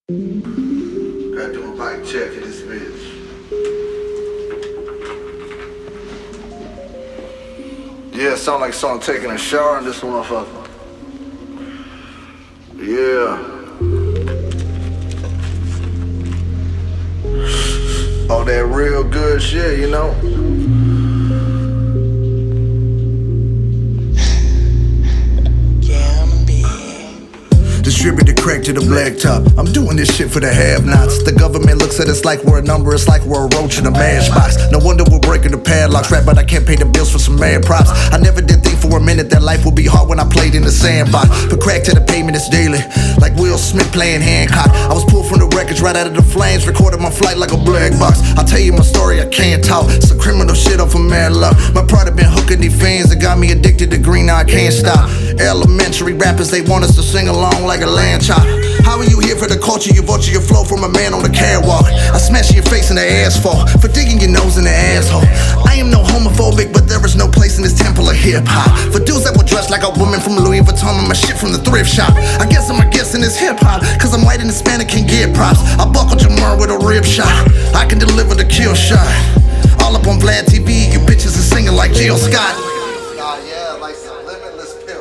Gotta do a mic check in this bitch. Yeah, sound like someone taking a shower in this motherfucker. Yeah. All that real good shit, you know? Distribute the crack to the blacktop. I'm doing this shit for the have-nots. The government looks at us like we're a number. It's like we're a roach in a mash box. No wonder we're breaking the padlocks. Rap, but I can't pay the bills for some mad props. I never did think for a minute that life would be hard when I played in the sandbox. But crack to the pavement is daily, like Will Smith playing Hancock. I was pulled from the wreckage right out of the flames, recorded my flight like a black box. I'll tell you my story, I can't talk. Some criminal shit off of mad love. My pride have been hooking these fans that got me addicted to green. Now I can't stop. Elementary rappers, they want us to sing along like a land chop. How are you here for the culture? You vulture your flow from a man on the catwalk. I smash your face in the asphalt for digging your nose in the asshole. I am no homophobic, but there is no place in this temple of hip-hop for dudes that were dressed like a woman from Louis Vuitton and my shit from the thrift shop. I guess I'm a guest in this hip-hop, cause I'm white and Hispanic, can get props. I buckled Jamar with a rib shot. I can deliver the kill shot. All up on Vlad TV, you bitches are singing like Jill Scott. Yeah, like some limitless pill.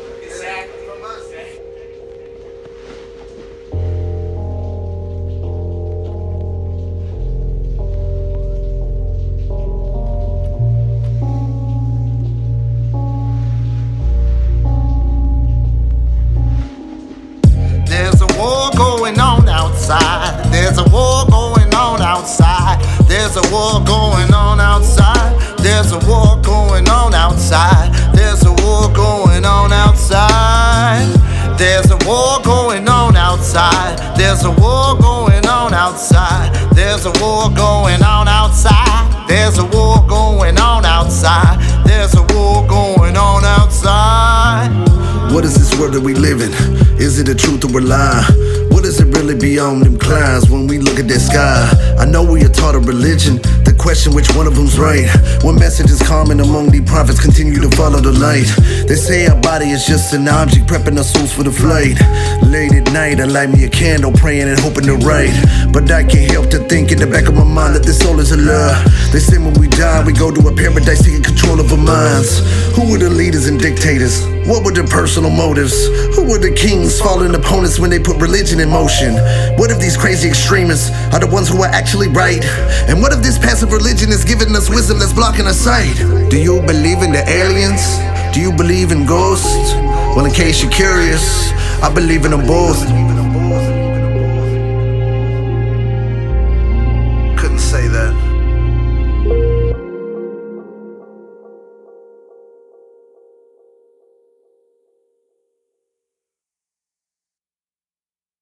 There's a war going on outside. There's a war going on outside. There's a war going on outside. There's a war going on outside. There's a war going on outside. There's a war going on outside. There's a war going on outside. There's a war going on outside. There's a war going on outside. There's a war going on outside. What is this world that we live in? Is it a truth or a lie? What is it really beyond them clouds when we look at that sky? I know we are taught a religion, the question which one of them's right. One message is common among these prophets, continue to follow the light. They say our body is just an object, prepping our souls for the flight. Late at night, I light me a candle, praying and hoping to write. But I can't help to think in the back of my mind that this soul is a lie. They say when we die, we go to a paradise taking control of our minds. Who were the leaders and dictators? What were their personal motives? Who were the kings, fallen opponents when they put religion in motion? What if these crazy extremists are the ones who are actually right? And what if this passive religion is giving us wisdom that's blocking our sight? Do you believe in the aliens? Do you believe in ghosts? Well, in case you're curious, I believe in them both.